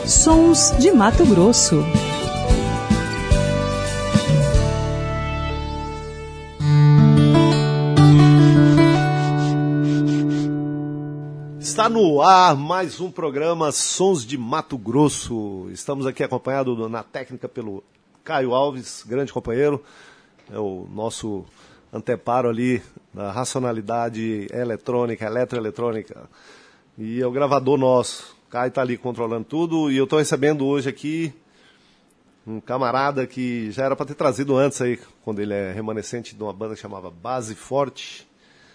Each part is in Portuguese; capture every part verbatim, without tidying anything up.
Sons de Mato Grosso. Está no ar mais um programa Sons de Mato Grosso. Estamos aqui acompanhados na técnica pelo Caio Alves, grande companheiro. É o nosso anteparo ali da racionalidade eletrônica, eletroeletrônica. E é o gravador nosso. O Caio está ali controlando tudo. E eu estou recebendo hoje aqui um camarada que já era para ter trazido antes aí, quando ele é remanescente de uma banda que chamava Base Forte.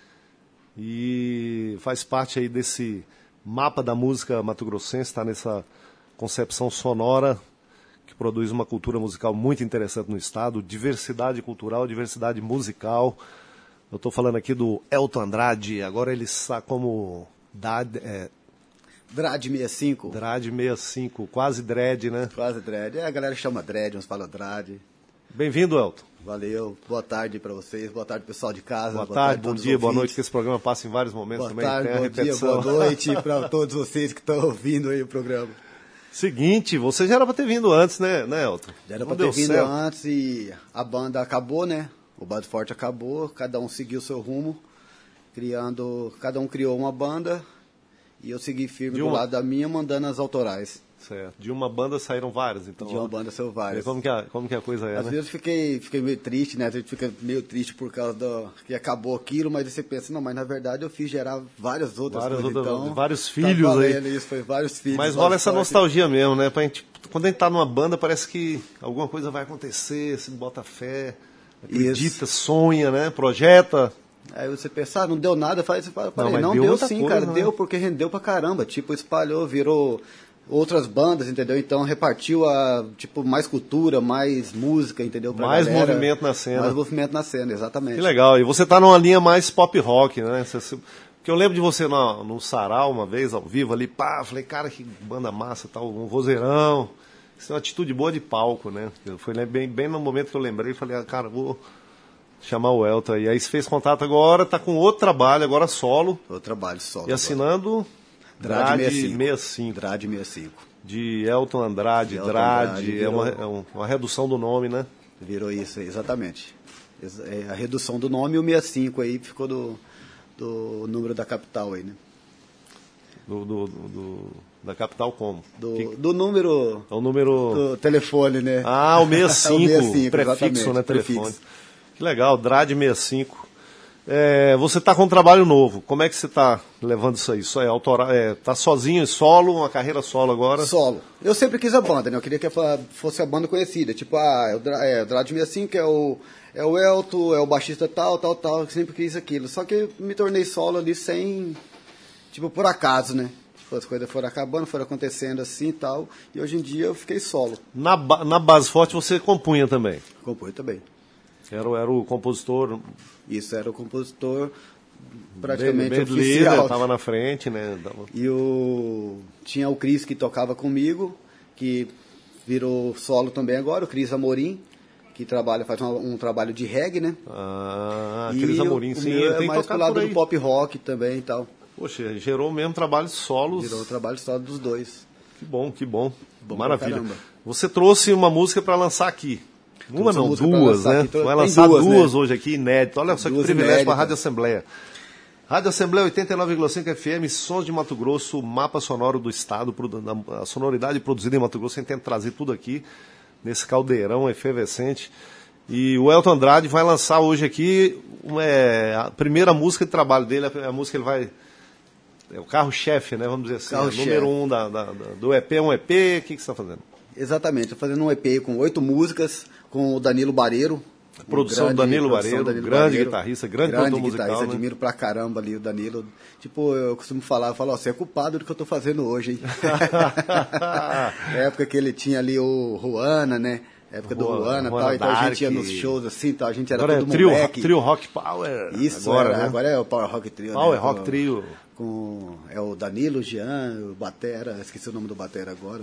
E faz parte aí desse mapa da música mato-grossense, está nessa concepção sonora que produz uma cultura musical muito interessante no estado, diversidade cultural, diversidade musical. Eu estou falando aqui do Elton Andrade, agora ele está como Dad, é, Drad sessenta e cinco. Drad sessenta e cinco, quase dread, né? Quase dread. É, a galera chama dread, uns falam drad. Bem-vindo, Elton. Valeu, boa tarde para vocês, boa tarde pessoal de casa. Boa, boa tarde, bom dia, boa noite, que esse programa passa em vários momentos boa também. Tarde, tem a bom repetição. Dia, boa noite para todos vocês que estão ouvindo aí o programa. Seguinte, você já era para ter vindo antes, né, né Elton? Já era para ter vindo certo. antes e a banda acabou, né? O Base Forte acabou, cada um seguiu o seu rumo, criando, cada um criou uma banda e eu segui firme do lado da minha, mandando as autorais. Certo. De uma banda saíram várias, então. De uma banda saiu várias. Como que a, como que a coisa é, Às né? vezes eu fiquei, fiquei meio triste, né? A gente fica meio triste por causa do que acabou aquilo, mas você pensa, não, mas na verdade eu fiz gerar várias outras várias coisas, outras, então... Vários filhos tá aí. Isso, foi vários filhos. Mas rola essa nostalgia mesmo, né? Pra gente, quando a gente tá numa banda, parece que alguma coisa vai acontecer, se bota fé, acredita, isso. Sonha, né? Projeta... Aí você pensa, ah, não deu nada, faz, você fala, não, não deu, deu sim, coisa, cara, né? deu porque rendeu pra caramba, tipo, espalhou, virou outras bandas, entendeu? Então repartiu a, tipo, mais cultura, mais música, entendeu? Pra mais galera, movimento na cena. Mais movimento na cena, exatamente. Que legal, e você tá numa linha mais pop rock, né? Você, porque eu lembro de você no, no Sarau uma vez, ao vivo ali, pá, falei, cara, que banda massa, tal, um vozeirão. Isso é uma atitude boa de palco, né? Foi bem, bem no momento que eu lembrei, falei, ah, cara, vou chamar o Elton aí. Aí você fez contato agora, tá com outro trabalho, agora solo. Outro trabalho solo. E assinando Drad sessenta e cinco. Drad sessenta e cinco. De Elton Andrade, de Elton Drad, Andrade, virou... é, uma, é uma redução do nome, né? Virou isso, exatamente. A redução do nome e o sessenta e cinco aí ficou do, do número da capital aí, né? Do, do, do da capital como? Do, que... do número... É o número... Do telefone, né? Ah, o sessenta e cinco, o sessenta e cinco prefixo, né? Telefone. Prefixo. Que legal, Drad sessenta e cinco. É, você está com um trabalho novo. Como é que você está levando isso aí? Só é autoral, é, tá sozinho, solo, uma carreira solo agora? Solo. Eu sempre quis a banda, né? Eu queria que fosse a banda conhecida. Tipo, ah, o é, Drad sessenta e cinco é o, é o Elton, é o baixista tal, tal, tal. Eu sempre quis aquilo. Só que me tornei solo ali sem... Tipo, por acaso, né? Tipo, as coisas foram acabando, foram acontecendo assim e tal. E hoje em dia eu fiquei solo. Na, na Base Forte você compunha também? Compunha também. Era, era o compositor... Isso, era o compositor praticamente bem, bem oficial. Estava na frente, né? E o... tinha o Cris que tocava comigo, que virou solo também agora, o Cris Amorim, que trabalha, faz um, um trabalho de reggae, né? Ah, Cris Amorim, sim. Ele tem é mais pro lado do pop rock também e tal. Poxa, gerou mesmo trabalho solos. Gerou o trabalho solo dos dois. Que bom, que bom. bom Maravilha. Você trouxe uma música para lançar aqui. Uma não, duas, né? Aqui, vai lançar duas, duas né? hoje aqui, inédito. Olha só que privilégio para a Rádio Assembleia. Rádio Assembleia oitenta e nove vírgula cinco F M, Sons de Mato Grosso, mapa sonoro do estado, a sonoridade produzida em Mato Grosso, a gente tenta trazer tudo aqui, nesse caldeirão efervescente. E o Elton Andrade vai lançar hoje aqui uma, é, a primeira música de trabalho dele, a música que ele vai... É o carro-chefe, né? Vamos dizer assim. Carro é o número um da, da, da, do E P. É um E P, o que, que você está fazendo? Exatamente, estou fazendo um E P com oito músicas, com o Danilo Bareiro. Produção do Danilo Bareiro, grande Bareiro, guitarrista, grande, grande produtor guitarrista, musical, né? Admiro pra caramba ali o Danilo. Tipo, eu costumo falar, eu falo, ó, você é culpado do que eu tô fazendo hoje, hein? Época que ele tinha ali o Ruana, né? Época do Ruana e tal, então a gente ia nos shows assim, tal, a gente era agora todo é trio, moleque. Trio Rock Power. Isso, agora, era, né? agora é o Power Rock Trio. Power né? Rock com, Trio. Com, é o Danilo, o Jean, o Batera, esqueci o nome do Batera agora.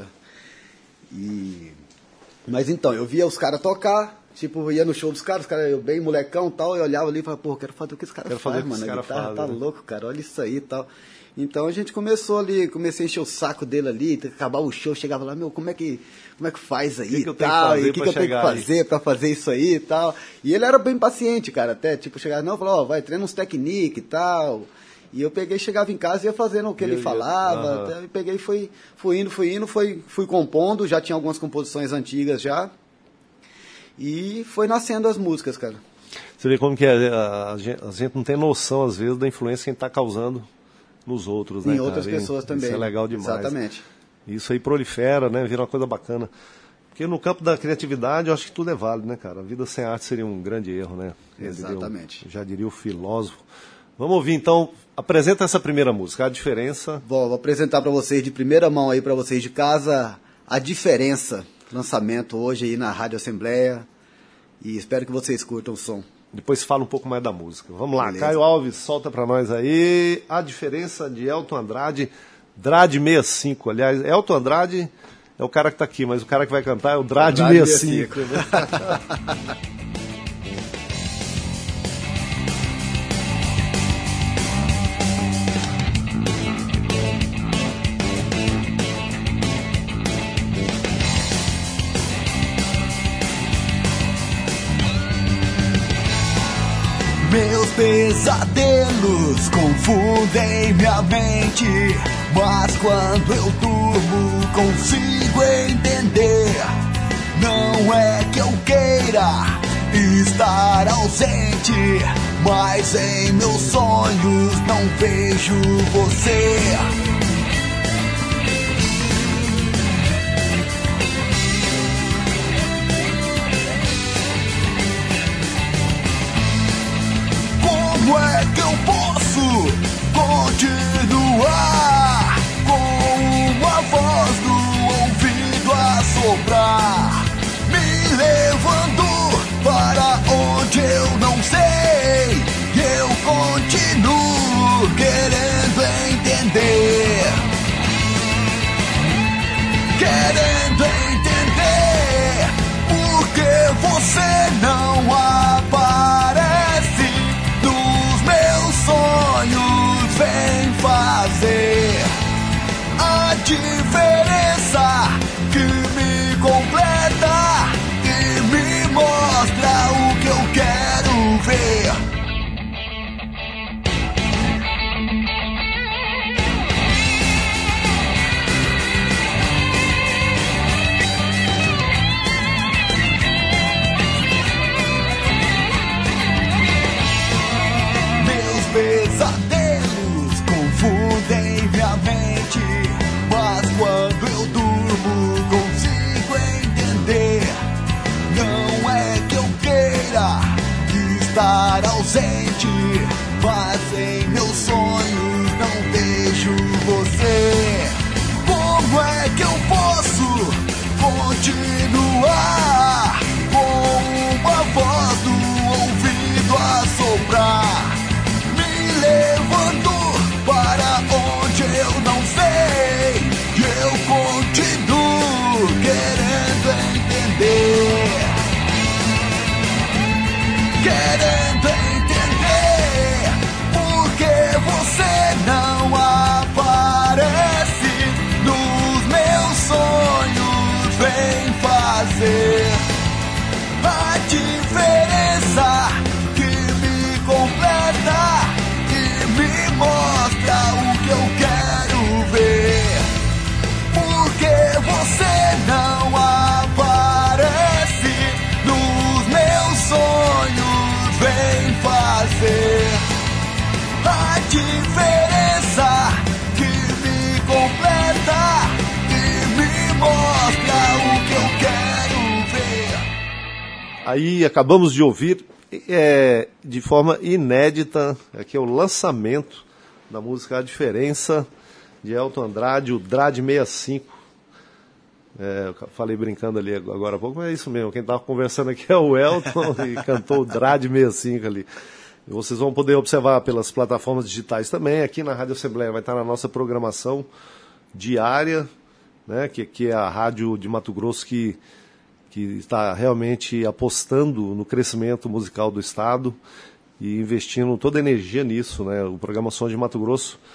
E... Mas então, eu via os caras tocar, tipo, ia no show dos caras, os caras, eu bem molecão e tal, eu olhava ali e falava, pô, quero fazer o que esse cara faz, mano. Esse cara a guitarra faz, tá né? louco, cara, olha isso aí e tal. Então a gente começou ali, comecei a encher o saco dele ali, acabar o show, chegava lá, meu, como é que, como é que faz aí e tal, e o que, que eu tenho que fazer pra fazer isso aí e tal. E ele era bem paciente, cara, até, tipo, chegava, não, falou, ó, vai, treina uns technique e tal. E eu peguei, chegava em casa e ia fazendo o que eu ele ia, falava, uhum. Até, peguei e fui, fui indo, fui indo, fui, fui compondo, já tinha algumas composições antigas já. E foi nascendo as músicas, cara. Você vê como que é, a, a, gente, a gente não tem noção, às vezes, da influência que a gente tá causando nos outros, né, em outras cara? pessoas e, também. Isso é legal demais. Exatamente. Isso aí prolifera, né? Vira uma coisa bacana. Porque no campo da criatividade, eu acho que tudo é válido, né, cara? A vida sem arte seria um grande erro, né? Exatamente. Diria, já diria o filósofo. Vamos ouvir, então. Apresenta essa primeira música, A Diferença. Vou, vou apresentar para vocês de primeira mão aí, para vocês de casa, A Diferença. Lançamento hoje aí na Rádio Assembleia. E espero que vocês curtam o som. Depois fala um pouco mais da música. Vamos lá, Beleza. Caio Alves, solta pra nós aí. A Diferença, de Elton Andrade, Drade sessenta e cinco. Aliás, Elton Andrade é o cara que tá aqui, mas o cara que vai cantar é o Drade sessenta e cinco. Meus pesadelos confundem minha mente, mas quando eu durmo consigo entender. Não é que eu queira estar ausente, mas em meus sonhos não vejo você. Como é que eu posso continuar com uma voz no ouvido a soprar, me levando para onde eu não sei? Eu continuo querendo entender, querendo entender por que você não aparece nos meus sonhos. Vem fazer a diferença que me completa e me mostra o que eu quero ver. Meus pesadelos confundem minha mente, mas quando eu durmo consigo entender. Não é que eu queira estar ausente, mas em meus sonhos não vejo você. Como é que eu posso continuar com uma voz no ouvido a soprar, me levando para onde eu não sei? Eu continuo querendo entender, querendo entender por que você não aparece nos meus sonhos. Vem fazer a diferença que me completa e me mostra o que eu quero ver. Por que você não aparece nos meus sonhos? Vem fazer a diferença que me completa e me mostra o que eu quero ver. Aí acabamos de ouvir, é, de forma inédita, aqui é o lançamento da música A Diferença, de Elton Andrade, o Drade sessenta e cinco. É, eu falei brincando ali agora há pouco, mas é isso mesmo. Quem estava conversando aqui é o Elton e cantou o Drade sessenta e cinco ali. E vocês vão poder observar pelas plataformas digitais também. Aqui na Rádio Assembleia vai estar na nossa programação diária, né, que, que é a rádio de Mato Grosso que, que está realmente apostando no crescimento musical do Estado e investindo toda a energia nisso, né? O programa Som de Mato Grosso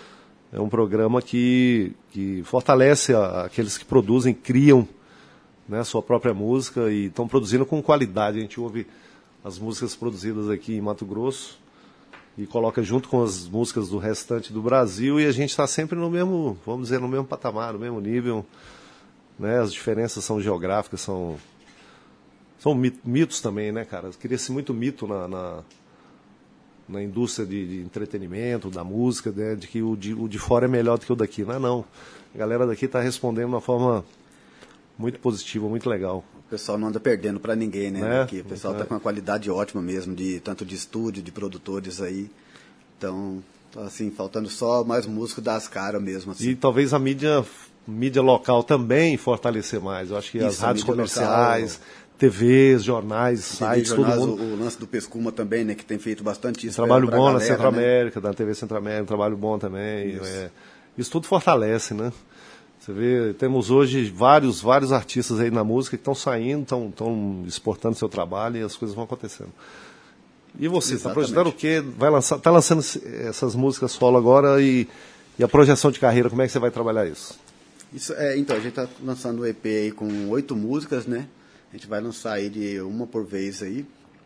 é um programa que, que fortalece a, aqueles que produzem, criam, né, sua própria música e estão produzindo com qualidade. A gente ouve as músicas produzidas aqui em Mato Grosso e coloca junto com as músicas do restante do Brasil, e a gente está sempre no mesmo, vamos dizer, no mesmo patamar, no mesmo nível, né? As diferenças são geográficas, são, são mitos também, né, cara? Cria-se muito mito na, na, na indústria de, de entretenimento, da música, né, de que o de, o de fora é melhor do que o daqui. Não é não. A galera daqui está respondendo de uma forma muito positiva, muito legal. O pessoal não anda perdendo para ninguém, né? É, Aqui. O pessoal está é. com uma qualidade ótima mesmo, de, tanto de estúdio, de produtores aí. Então, assim, faltando só mais músico das caras mesmo. Assim. E talvez a mídia, mídia local também fortalecer mais. Eu acho que Isso, as rádios mídia comerciais, local, T Vs, jornais, T V, sites, jornais, todo mundo. O, o lance do Pescuma também, né? Que tem feito bastante isso. Trabalho pra, pra bom galera, na Centro-América, né? Da T V Centro-América, trabalho bom também. Isso. É, isso tudo fortalece, né? Você vê, temos hoje vários, vários artistas aí na música que estão saindo, estão exportando seu trabalho e as coisas vão acontecendo. E você, está projetando o quê? Vai lançar, está lançando essas músicas solo agora e, e a projeção de carreira, como é que você vai trabalhar isso? Isso é, então, a gente está lançando um E P aí com oito músicas, né? A gente vai lançar aí de uma por vez aí.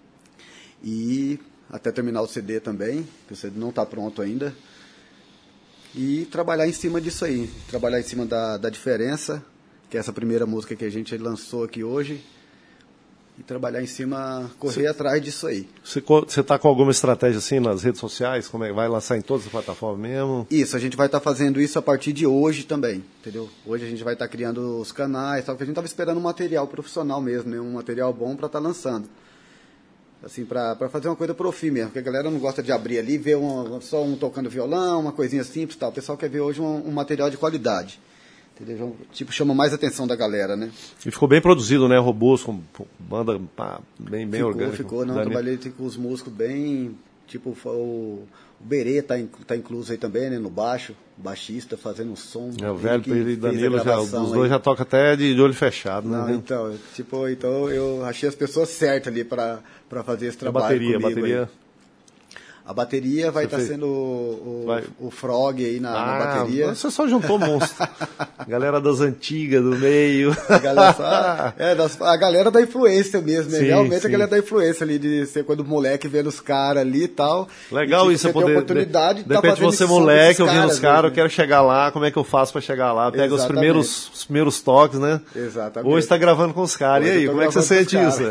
E até terminar o C D também, que o C D não está pronto ainda. E trabalhar em cima disso aí, trabalhar em cima da, da diferença, que é essa primeira música que a gente lançou aqui hoje, e trabalhar em cima, correr Cê, atrás disso aí. Você está com alguma estratégia assim nas redes sociais? Como é, vai lançar em todas as plataformas mesmo? Isso, a gente vai estar tá fazendo isso a partir de hoje também, entendeu? Hoje a gente vai estar tá criando os canais, tal, porque a gente estava esperando um material profissional mesmo, né? Um material bom para estar tá lançando. Assim, pra, pra fazer uma coisa pro fim mesmo, porque a galera não gosta de abrir ali, ver um, só um tocando violão, uma coisinha simples e tal. O pessoal quer ver hoje um, um material de qualidade. Entendeu? Tipo, chama mais a atenção da galera, né? E ficou bem produzido, né? Robôs com banda pá, bem, bem ficou, orgânica. Ficou, não, trabalhei com os músicos bem, tipo, o, o Berê tá, tá incluso aí também, né? No baixo, baixista, fazendo um som. É, o velho Pedro e Danilo, já, os aí. dois já tocam até de, de olho fechado, né? Não, então, tipo, então eu achei as pessoas certas ali para para fazer esse trabalho. A bateria, comigo a bateria. Aí. A bateria vai estar tá sendo o, o, o Frog aí na, ah, na bateria. Você só juntou monstro. Galera das antigas, do meio. A galera, só, é, das, a galera da influência mesmo, né? Sim, Realmente sim. A galera da influência ali, de ser quando o moleque vendo os caras ali e tal. Legal e, isso, você poder. Oportunidade de, de repente tá você, moleque, ouvindo os caras, né? eu quero chegar lá, como é que eu faço pra chegar lá? Pega os primeiros, os primeiros toques, né? Exatamente. Hoje tá gravando com os caras. E aí, como é que você sente isso?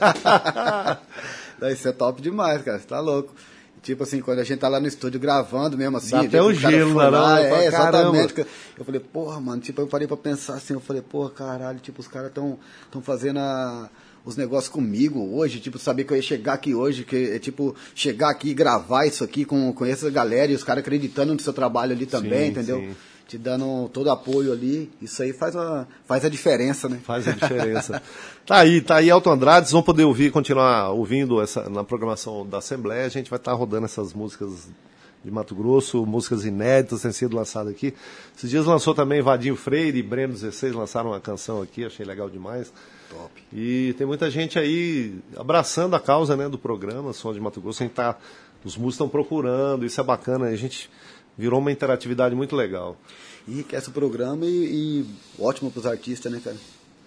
Isso é top demais, cara. Você tá louco. Tipo assim, quando a gente tá lá no estúdio gravando mesmo assim... Dá até um gelo lá, não? É, exatamente. Eu falei, porra, mano, tipo, eu parei pra pensar assim, eu falei, porra, caralho, tipo, os caras tão, tão fazendo a, os negócios comigo hoje, tipo, saber que eu ia chegar aqui hoje, que é tipo, chegar aqui e gravar isso aqui com, com essa galera e os caras acreditando no seu trabalho ali também, sim, entendeu? Sim. Te dando todo apoio ali, isso aí faz a, faz a diferença, né? Faz a diferença. Tá aí, tá aí Elton Andrade, vocês vão poder ouvir, continuar ouvindo essa, na programação da Assembleia, a gente vai estar rodando essas músicas de Mato Grosso, músicas inéditas, têm sido lançadas aqui. Esses dias lançou também Vadinho Freire e Breno dezesseis, lançaram uma canção aqui, achei legal demais. Top. E tem muita gente aí abraçando a causa, né, do programa Som de Mato Grosso, a gente tá, os músicos estão procurando, isso é bacana, a gente... Virou uma interatividade muito legal. Enriquece o programa e, e ótimo para os artistas, né, cara?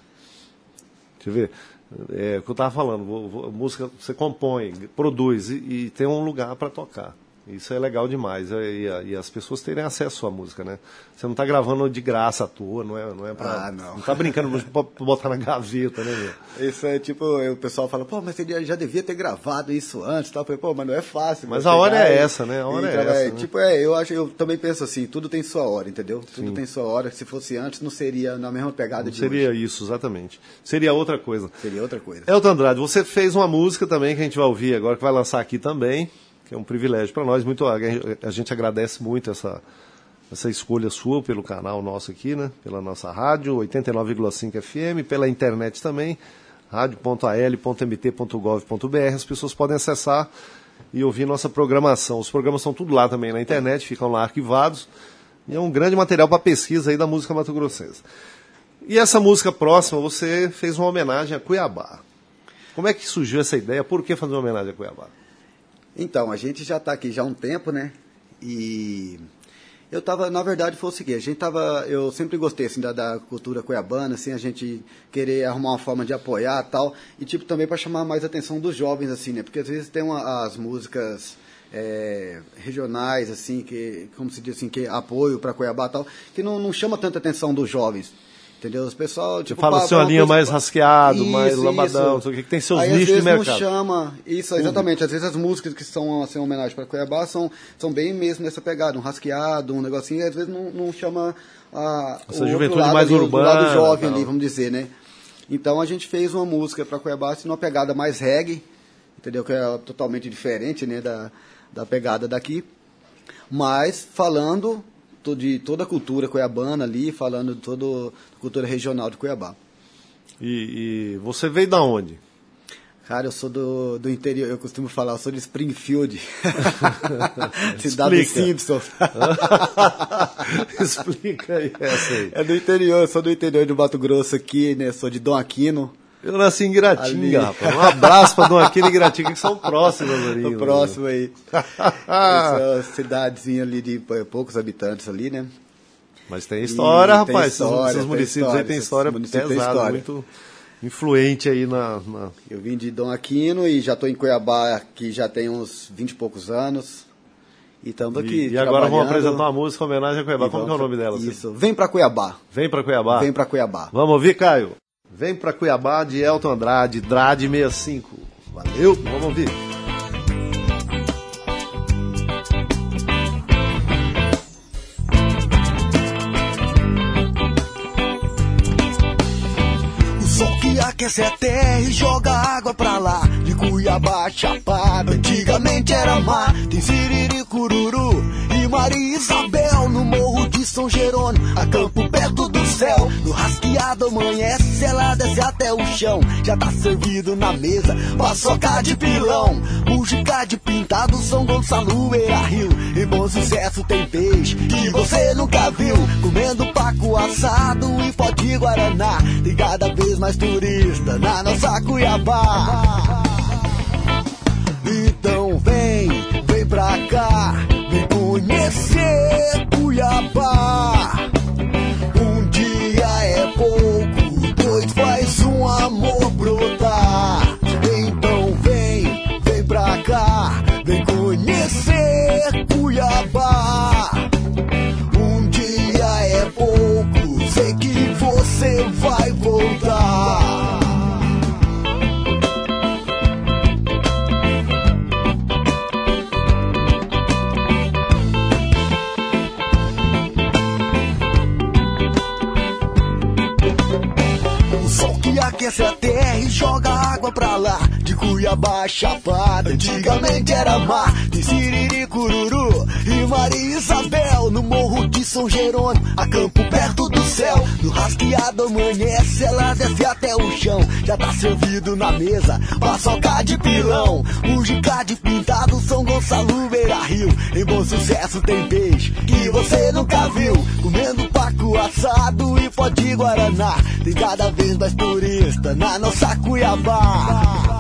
Deixa eu ver. É o que eu estava falando. Vou, vou, música você compõe, produz e, e tem um lugar para tocar. Isso é legal demais. E, e, e as pessoas terem acesso à música, né? Você não está gravando de graça à toa, não é, não é pra, ah, não. Não está brincando para botar na gaveta, né, meu? Isso é tipo, o pessoal fala, pô, mas você já devia ter gravado isso antes, tal. Eu falei, pô, mas não é fácil. Mas a hora é essa, né? A hora é essa. É, né? Tipo, é, eu acho, eu também penso assim, tudo tem sua hora, entendeu? Tudo Sim. tem sua hora. Se fosse antes, não seria na mesma pegada não de seria hoje. isso, exatamente. Seria outra coisa. Seria outra coisa. Elton Andrade, você fez uma música também que a gente vai ouvir agora, que vai lançar aqui também, que é um privilégio para nós. Muito, a gente agradece muito essa, essa escolha sua pelo canal nosso aqui, né? Pela nossa rádio, oitenta e nove vírgula cinco F M, pela internet também, rádio ponto a l ponto m t ponto gov ponto b r. As pessoas podem acessar e ouvir nossa programação. Os programas são tudo lá também na internet, ficam lá arquivados. E é um grande material para pesquisa aí da música mato-grossense. E essa música próxima, você fez uma homenagem a Cuiabá. Como é que surgiu essa ideia? Por que fazer uma homenagem a Cuiabá? Então, a gente já está aqui já há um tempo, né? E Eu tava, na verdade, foi o seguinte, a gente tava, eu sempre gostei, assim, da, da cultura cuiabana, assim, a gente querer arrumar uma forma de apoiar e tal, e, tipo, também para chamar mais a atenção dos jovens, assim, né, porque às vezes tem uma, as músicas é, regionais, assim, que, como se diz assim, que apoio para Cuiabá e tal, que não, não chama tanta atenção dos jovens. Entendeu? Os pessoal, tipo, você fala assim, uma linha mais rasqueado, isso, mais lambadão, isso. Que tem seus aí, nichos de mercado. Às vezes não chama, isso, exatamente, às vezes as músicas que são assim, homenagem para Cuiabá são, são bem mesmo nessa pegada, um rasqueado, um negocinho, e às vezes não, não chama a, essa o juventude lado mais ali, urbana, o lado jovem não. ali, vamos dizer, né? Então a gente fez uma música para Cuiabá, assim, numa pegada mais reggae, entendeu? Que é totalmente diferente, né, da, da pegada daqui, mas falando de toda a cultura cuiabana ali, falando de toda a cultura regional de Cuiabá. E, e você veio da onde? Cara, eu sou do, do interior, eu costumo falar, eu sou de Springfield, cidade dos Simpsons. Explica aí essa aí. É do interior, eu sou do interior do Mato Grosso aqui, né, sou de Dom Aquino. Eu nasci em Guiratinga, ali. Rapaz. Um abraço para Dom Aquino e Guiratinga, que são próximos ali. São próximos aí. Essa é uma cidadezinha ali de poucos habitantes ali, né? Mas tem história, e rapaz. Tem história, esses municípios história, aí tem história pesada, muito influente aí na, na... Eu vim de Dom Aquino e já estou em Cuiabá aqui já tem uns vinte e poucos anos. E estamos aqui. E, e agora vamos apresentar uma música em homenagem a Cuiabá. Como que é o nome dela? Isso. Assim? Vem pra Cuiabá. Vem pra Cuiabá. Vem pra Cuiabá. Vamos ouvir, Caio? Vem pra Cuiabá, de Elton Andrade, Drade sessenta e cinco. Valeu, vamos ouvir. O sol que aquece a terra e joga água pra lá, de Cuiabá Chapada, antigamente era mar. Tem Siriri, Cururu e Maria Isabel, no morro de São Jerônimo, a campo perto do céu. No rasqueado amanhece, ela desce até o chão. Já tá servido na mesa, paçoca de pilão, mujica de pintado, São Gonçalo, Beira Rio. Em Bom Sucesso tem peixe que você nunca viu, comendo paco assado e pó de guaraná. Tem cada vez mais turista na nossa Cuiabá. Então vem, vem pra cá, vem conhecer Cuiabá. Um dia é pouco, dois faz um amor brotar. Então vem, vem pra cá, vem conhecer Cuiabá. Um dia é pouco, sei que você vai voltar. Aquece a terra e joga água pra lá, de Cuiabá Chapada, antigamente era mar. Tem Siriri, Cururu e Maria Isabel, no morro de São Jerônimo, a campo perto do céu. No rasqueado amanhece, ela desce até o chão. Já tá servido na mesa, paçoca de pilão, mujica de pintado, São Gonçalo, Beira Rio. Em Bom Sucesso tem peixe que você nunca viu, comendo paco assado e pó de guaraná. Tem cada vez mais turista na nossa Cuiabá.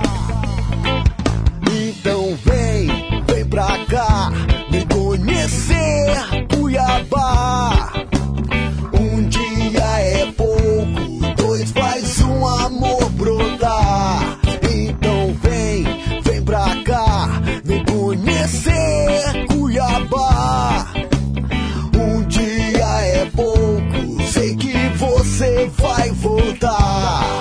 Então vem, vem pra cá, vem conhecer Cuiabá. Um dia é pouco, dois faz um amor brotar. Então vem, vem pra cá, vem conhecer Cuiabá. Um dia é pouco, sei que você vai voltar.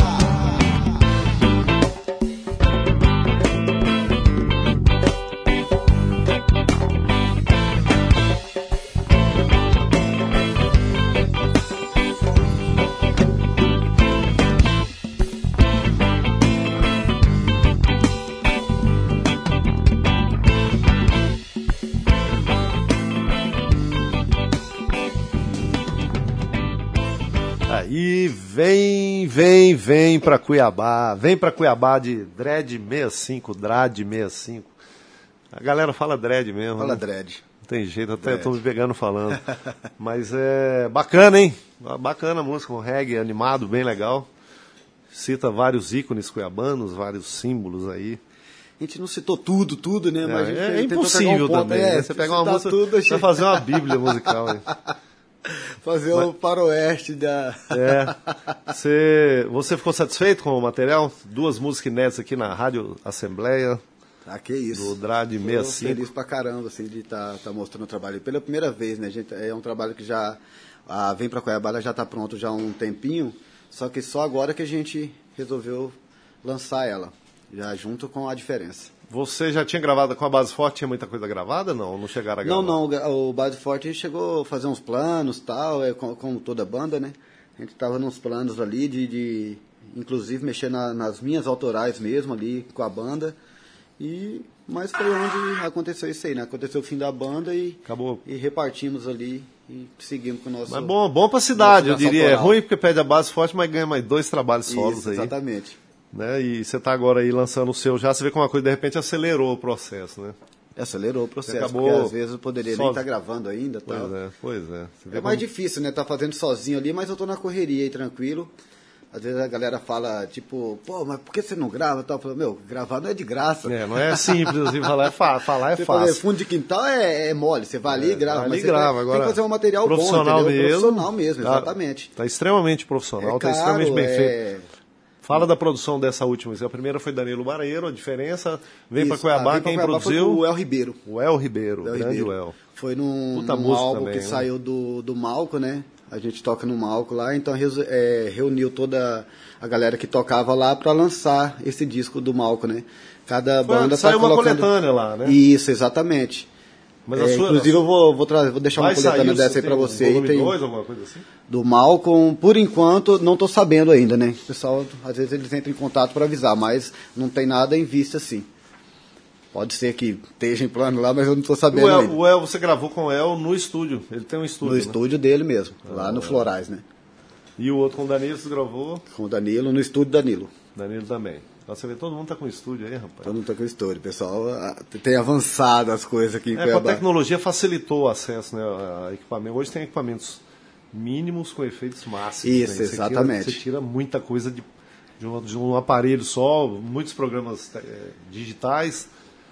Aí vem, vem, vem pra Cuiabá, vem pra Cuiabá de Drade sessenta e cinco, Drade sessenta e cinco. A galera fala Drade mesmo. Fala né? Drade. Não tem jeito, até estou me pegando falando. Mas é bacana, hein? Bacana a música, um reggae animado, bem legal. Cita vários ícones cuiabanos, vários símbolos aí. gente não citou tudo, tudo, né? Mas a gente é, é tentou impossível pegar um ponto, também. é, Né? Você pega uma música, tudo, você vai fazer uma bíblia musical. Hein? Fazer Mas... o faroeste da... É. Você, você ficou satisfeito com o material? Duas músicas inéditas aqui na Rádio Assembleia. Ah, que isso. Do Drad sessenta e cinco. Feliz pra caramba, assim, de estar tá, tá mostrando o trabalho. Pela primeira vez, né, gente? É um trabalho que já... A Vem Pra Cuiabá já tá pronto já há um tempinho, só que só agora que a gente resolveu lançar ela, já junto com A Diferença. Você já tinha gravado com a Base Forte? Tinha muita coisa gravada? Não, não chegaram a gravar? Não, não, o Base Forte a gente chegou a fazer uns planos e tal, é, como, como toda banda, né? A gente tava nos planos ali de, de inclusive, mexer na, nas minhas autorais mesmo ali com a banda. E, mas foi onde aconteceu isso aí, né? Aconteceu o fim da banda e, Acabou. E repartimos ali e seguimos com o nosso... Mas bom, bom pra cidade, eu diria. Autoral. É ruim porque perde a Base Forte, mas ganha mais dois trabalhos solos isso, aí. Exatamente. Né? E você está agora aí lançando o seu já, você vê como uma coisa de repente acelerou o processo, né? Acelerou o processo, acabou porque às vezes eu poderia só... nem estar tá gravando ainda. Pois tal. é, pois é. É como... mais difícil, né? Tá fazendo sozinho ali, mas eu tô na correria aí, tranquilo. Às vezes a galera fala, tipo, pô, mas por que você não grava? Eu falo, meu, gravar não é de graça. É, não é simples, assim, falar é, fa falar é você fácil. Fala, fundo de quintal é, é mole, você vai ali e grava. Vai ali mas e grava, tem, agora. Tem que fazer um material profissional bom, mesmo. Profissional mesmo, Tá, exatamente. Tá extremamente profissional, é tá caro, extremamente bem é... feito. Fala da produção dessa última. A primeira foi Danilo Bareiro, a diferença. Vem para Cuiabá, ah, quem Cuiabá produziu? O El Ribeiro. O El Ribeiro, o El grande Ribeiro. El. Foi num, num álbum também, que né? saiu do, do Malco, né? A gente toca no Malco lá, então é, reuniu toda a galera que tocava lá para lançar esse disco do Malco, né? Cada foi, banda saiu tá uma colocando... coletânea lá, né? Isso, exatamente. Mas é, a sua, inclusive eu vou, vou, trazer, vou deixar uma coletânea dessa aí para você. Volume tem dois, alguma coisa assim? Do Malcolm, por enquanto, não estou sabendo ainda, né? O pessoal, às vezes eles entram em contato para avisar, mas não tem nada em vista assim. Pode ser que esteja em plano lá, mas eu não estou sabendo o El, ainda. O El, você gravou com o El no estúdio, ele tem um estúdio, No né? estúdio dele mesmo, ah, lá no é. Florais, né? E o outro com o Danilo, você gravou? Com o Danilo, no estúdio Danilo. Danilo também. Você vê, todo mundo tá com estúdio aí, rapaz. Todo mundo tá com estúdio. O pessoal tem avançado as coisas aqui em é, Cuiabá. A tecnologia facilitou o acesso, né, a equipamento. Hoje tem equipamentos mínimos com efeitos máximos. Isso, né? exatamente. Você tira, você tira muita coisa de, de, um, de um aparelho só, muitos programas é, digitais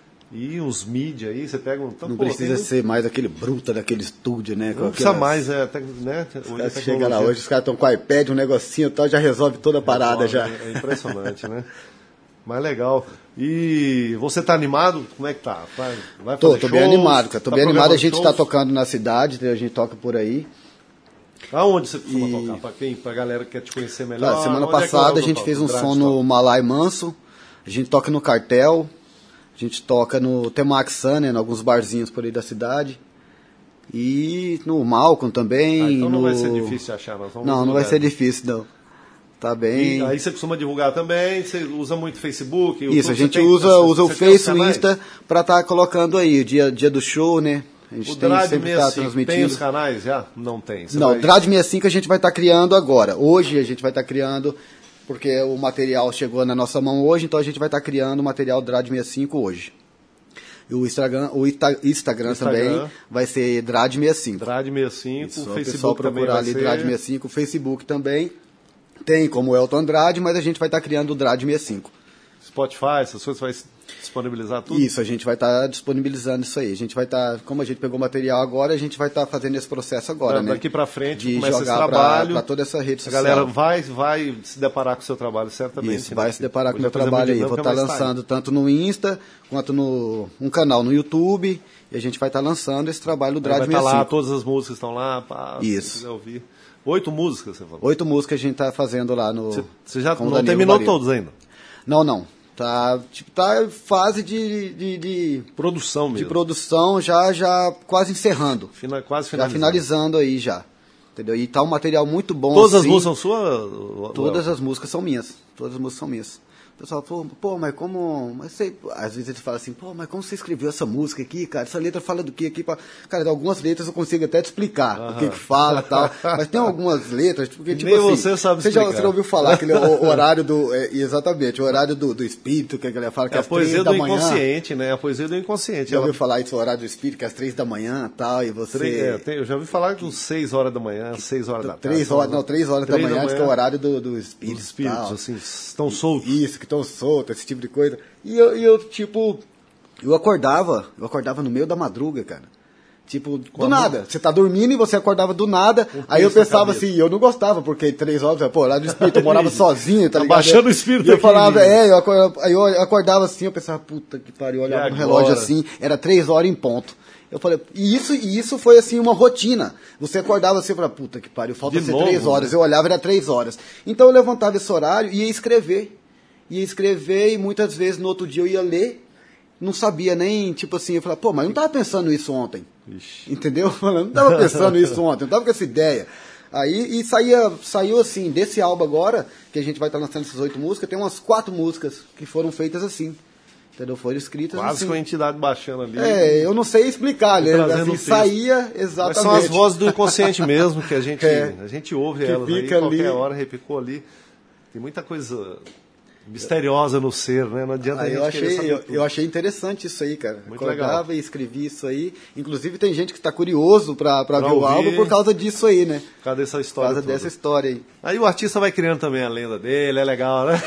e uns mídia aí, você pega um... Então, não pô, precisa tem... ser mais aquele bruta daquele estúdio, né? Não precisa mais, é, até, né? Hoje você chega lá, hoje os caras estão com o iPad, um negocinho e tal, já resolve toda a parada resolve, já. É impressionante, né? Mas legal. E você tá animado? Como é que tá? Vai, vai tô, fazer tô shows? bem animado, cara. Tô tá bem animado, a gente shows? tá tocando na cidade, a gente toca por aí. Aonde você costuma e... tocar? Pra quem? Pra galera que quer te conhecer melhor? Tá, semana Onde passada é a gente toco? fez um som toca? no Malai Manso, a gente toca no Cartel, a gente toca no Temaxan, né, em alguns barzinhos por aí da cidade. E no Malcolm também. Ah, então no... não vai ser difícil de achar, nós vamos Não, não lugar. vai ser difícil, não. Tá bem. E aí você costuma divulgar também? Você usa muito Facebook? YouTube, Isso, a gente tem, usa, você, usa você o Face e o Insta pra estar tá colocando aí, o dia, dia do show, né? A gente o tem, Drad sempre sessenta e tá cinco transmitindo. tem os canais já? Não tem. Você não, vai... Drad sessenta e cinco a gente vai estar tá criando agora. Hoje a gente vai estar tá criando, porque o material chegou na nossa mão hoje, então a gente vai estar tá criando o material Drad sessenta e cinco hoje. E o Instagram, o Ita, Instagram, Instagram também vai ser Drad sessenta e cinco. Drad sessenta e cinco, Isso, o Facebook pessoal procurar também ali vai Drad ser... sessenta e cinco, o Facebook também. Tem como Elton Andrade, mas a gente vai estar tá criando o Drad sessenta e cinco. Spotify, essas coisas, vai disponibilizar tudo? Isso, a gente vai estar tá disponibilizando isso aí. A gente vai estar, tá, como a gente pegou material agora, a gente vai estar tá fazendo esse processo agora, da, né? Daqui para frente, de começa jogar esse trabalho. para toda essa rede a social. A galera vai, vai se deparar com o seu trabalho, certamente. Isso, vai né? se deparar com o meu Hoje a coisa trabalho é aí. muito Vou estar dinâmica, mas tá lançando tanto no Insta, quanto no um canal no YouTube. E a gente vai estar lançando esse trabalho do Drad vai sessenta e estar cinco. lá, todas as músicas estão lá, pá, Isso. se quiser ouvir. Oito músicas, você falou? Oito músicas a gente está fazendo lá no... Você, você já com o não Danilo terminou Barreto. todos ainda? Não, não. Tá, tipo, tá em fase de, de, de, Produção mesmo. de produção, já, já quase encerrando. Fina, quase Já finalizando. finalizando aí já. Entendeu? E tá um material muito bom. Todas assim. as músicas são suas? Todas as músicas são minhas. Todas as músicas são minhas. O pessoal falou, pô, mas como. Mas você... Às vezes eles falam assim, pô, mas como você escreveu essa música aqui, cara? Essa letra fala do que aqui? Cara, algumas letras eu consigo até te explicar Aham. o que, que fala e tal. Mas tem algumas letras, porque, tipo Nem assim. você sabe você já, explicar. você já ouviu falar aquele o- horário do. É, exatamente, o horário do, do espírito, que a galera fala que É é a às três poesia da do manhã. inconsciente, né? A poesia do inconsciente. Já Ela- ouviu falar isso, o horário do espírito, que é às três da manhã e tal, e você. Três- é, tem- eu já ouvi falar que uns seis horas da manhã, seis horas da tarde. Três horas, não, três horas Três da manhã, da diz que é o horário do, do espírito. Os espíritos, tal. assim, estão soltos. Isso, que tão solto, esse tipo de coisa. E eu, e eu, tipo, eu acordava, eu acordava no meio da madruga, cara. Tipo, do Quando? nada. Você tá dormindo e você acordava do nada. Um aí eu pensava assim, eu não gostava, porque três horas, pô, lá do espírito eu morava sozinho, tá ligado? Baixando o espírito e eu aqui, falava, né? é, eu acordava, aí eu acordava assim, eu pensava, puta que pariu, eu olhava no relógio assim, era três horas em ponto. Eu falei, e isso, e isso foi assim uma rotina. Você acordava assim e falava, puta que pariu, falta ser três horas. Né? Eu olhava, era três horas. Então eu levantava esse horário e ia escrever. Ia escrever e muitas vezes no outro dia eu ia ler. Não sabia nem, tipo assim, eu falava, pô, mas eu não tava pensando isso ontem. Ixi. Entendeu? Eu não tava pensando isso ontem, eu não tava com essa ideia. Aí, e saía, saiu assim, desse álbum agora, que a gente vai estar lançando essas oito músicas, tem umas quatro músicas que foram feitas assim. Entendeu? Foram escritas Quase assim. com a entidade baixando ali. É, eu não sei explicar, né? Assim, saía exatamente. Mas são as vozes do inconsciente mesmo, que a gente, é, a gente ouve elas aí, qualquer ali. hora, repicou ali. Tem muita coisa misteriosa no ser, né? Não adianta aí a gente eu achei, eu, eu achei interessante isso aí, cara. Muito Acordava legal. E escrevi isso aí. Inclusive tem gente que está curioso para ver ouvir. o álbum por causa disso aí, né? Por causa dessa história. Por causa toda. dessa história aí. Aí o artista vai criando também a lenda dele, é legal, né?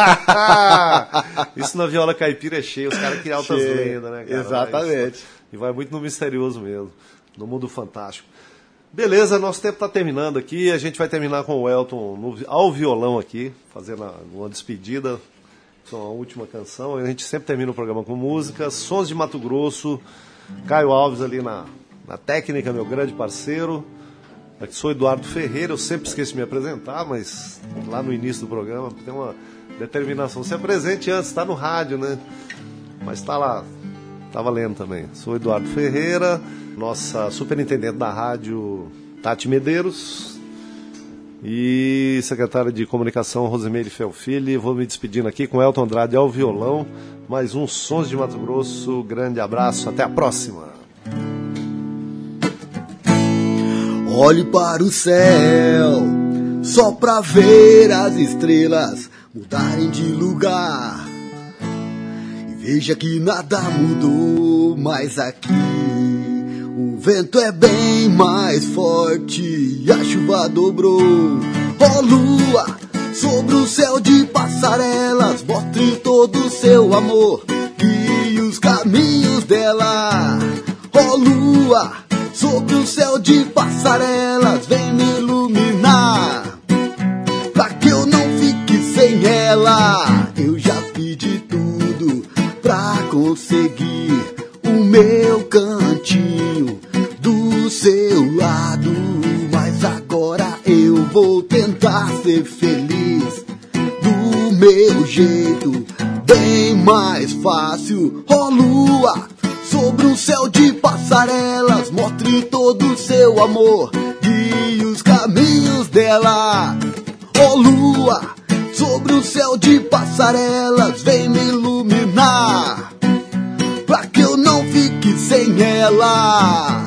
É. Isso na viola caipira é cheio, os caras criam altas cheio. lendas, né, cara? Exatamente. E vai muito no misterioso mesmo, no mundo fantástico. Beleza, nosso tempo está terminando aqui, a gente vai terminar com o Elton no, ao violão aqui, fazendo uma despedida, com a última canção. A gente sempre termina o programa com música, Sons de Mato Grosso, Caio Alves ali na, na técnica, meu grande parceiro. Aqui sou Eduardo Ferreira, eu sempre esqueço de me apresentar, mas lá no início do programa tem uma determinação. Se apresente antes, está no rádio, né? Mas está lá, está valendo também. Sou Eduardo Ferreira, nossa superintendente da rádio, Tati Medeiros, e secretária de comunicação, Rosemeire Felfili. Vou me despedindo aqui com Elton Andrade ao violão. Mais um Sons de Mato Grosso. Grande abraço, até a próxima. Olhe para o céu, só pra ver as estrelas mudarem de lugar. E veja que nada mudou mais aqui. O vento é bem mais forte e a chuva dobrou. Ó lua, sobre o céu de passarelas, mostre todo o seu amor e os caminhos dela. Ó lua, sobre o céu de passarelas, vem me iluminar, pra que eu não fique sem ela. Eu já pedi tudo pra conseguir o meu cantinho do seu lado, mas agora eu vou tentar ser feliz do meu jeito, bem mais fácil. Ó lua, sobre um céu de passarelas, mostre todo o seu amor e os caminhos dela. Ó lua, sobre o céu de passarelas, vem me iluminar, pra que eu não fique sem ela.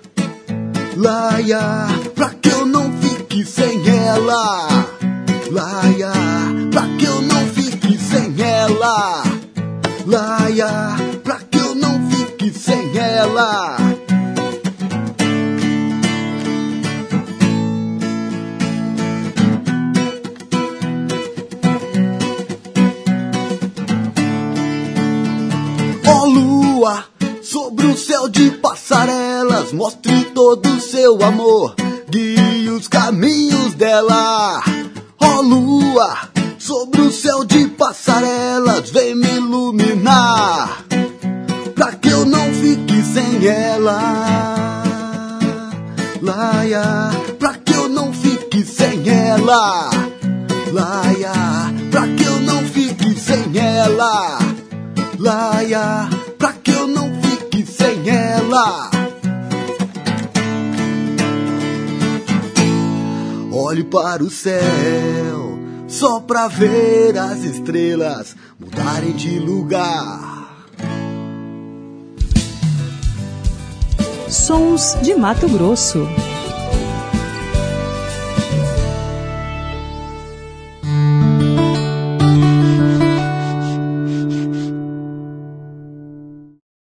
Laia, pra que eu não fique sem ela. Laia, pra que eu não fique sem ela. Laia, pra que eu não fique sem ela. Ó lua, sobre o céu de passarelas, mostre todo o seu amor, guie os caminhos dela. Ó lua, sobre o céu de passarelas, vem me iluminar, pra que eu não fique sem ela. Laia, pra que eu não fique sem ela. Laia, pra que eu não fique sem ela. Laia, pra que eu não fique sem ela. Olhe para o céu, só pra ver as estrelas mudarem de lugar. Sons de Mato Grosso.